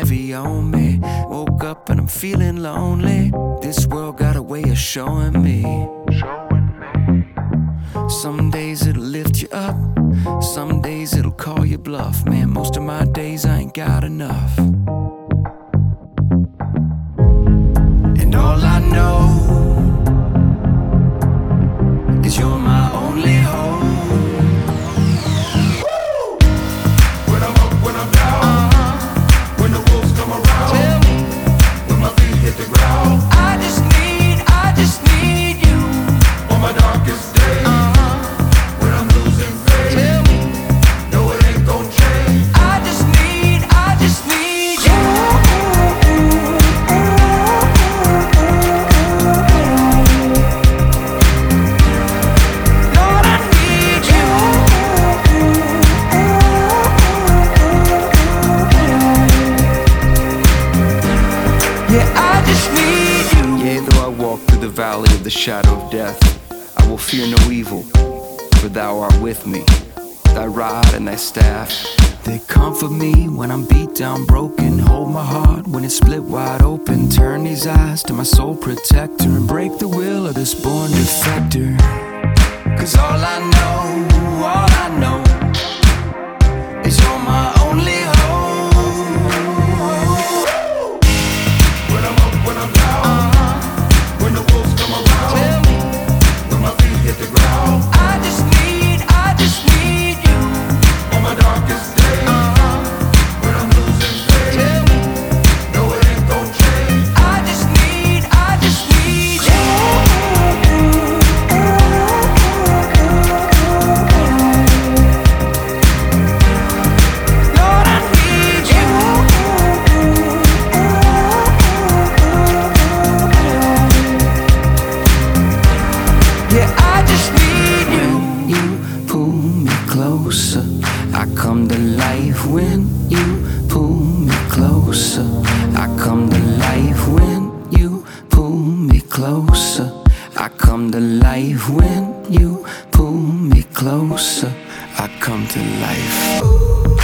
movie on me. Woke up and I'm feeling lonely. This world got a way of showing me. Some days it'll lift you up, some days it'll call you bluff. Man, most of my days I ain't got enough. And all I know is you're my only hope. When I'm up, when I'm down, when the wolves come around, Tell me, when my feet hit the ground, I just need you on my darkest day, when I'm losing faith, Tell me, no it ain't gon' change. I just need you. Lord, I need you. Yeah, I just need you. Yea, though I walk through the valley of the shadow of death, I will fear no evil, for thou art with me. Thy rod and thy staff, they comfort me when I'm beat down, broken. Hold my heart when it's split wide open. Turn these eyes to my soul protector and break the will of this born defector. Cause all I know is you're my only hope. When I'm up, when I'm down, when the wolves come around, Tell me, when my feet hit the ground, I just need you. on my darkest day, when I'm losing faith, Tell me, no it ain't gon' change. I just need you. Lord, I need you. Yeah, I just need you. When you pull me closer, I come to life. When you pull me closer, I come to life. When you pull me closer, I come to life. When you pull me closer, I come to life.